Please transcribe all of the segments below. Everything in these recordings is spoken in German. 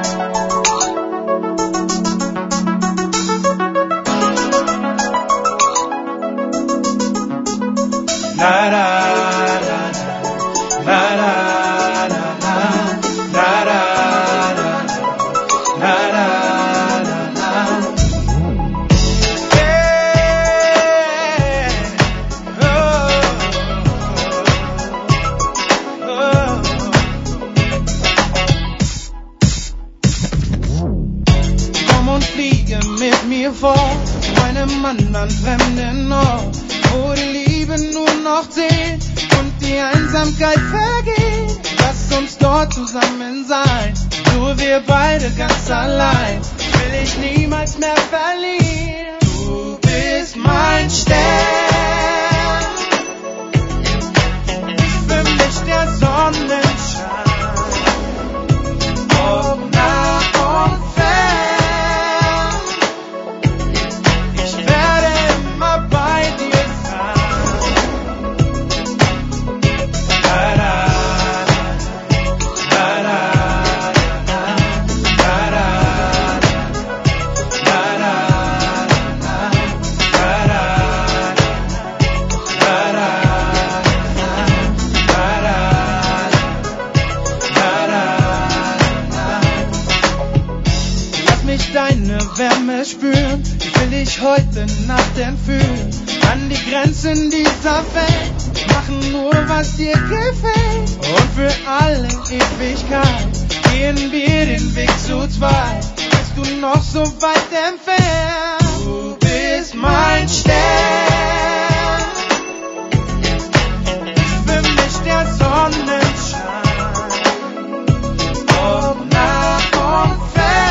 Mit mir fort, zu einem anderen fremden Ort, wo die Liebe nur noch zählt und die Einsamkeit vergeht. Lass uns dort zusammen sein, nur wir beide ganz allein, will ich niemals mehr verlieren. Du bist mein Stern, für mich der Sonnenschein, ob nah und deine Wärme spüren, will ich heute Nacht entführen. An die Grenzen dieser Welt, machen nur was dir gefällt. Und für alle Ewigkeit gehen wir den Weg zu zweit. Bist du noch so weit entfernt? Du bist mein Stern, für mich der Sonnenschein, ob nah und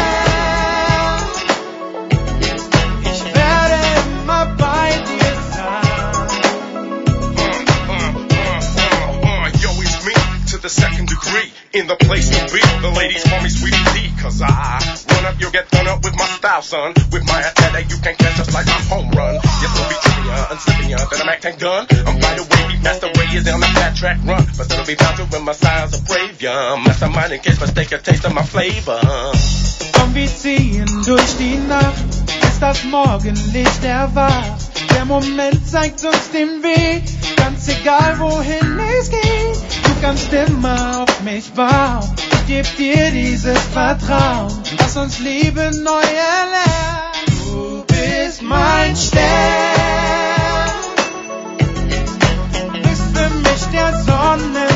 the second degree, in the place to be. The ladies call me Sweet Tea, cause I run up, you'll get done up with my style, son. With my athletic, you can't catch us like my home run. Yes, we'll be trickier, unslipping then I'm acting gun. I'm by the way, master way is on the flat track run. But it'll be bound to when my styles are brave, yeah. Mastermind in case mistake a taste of my flavor. Komm, wir ziehen durch die Nacht, bis das Morgenlicht erwacht. Der Moment zeigt uns den Weg, ganz egal wohin es geht. Du kannst immer auf mich bauen, ich geb dir dieses Vertrauen. Lass uns Liebe neu erlernen, du bist mein Stern, bist für mich der Sonne.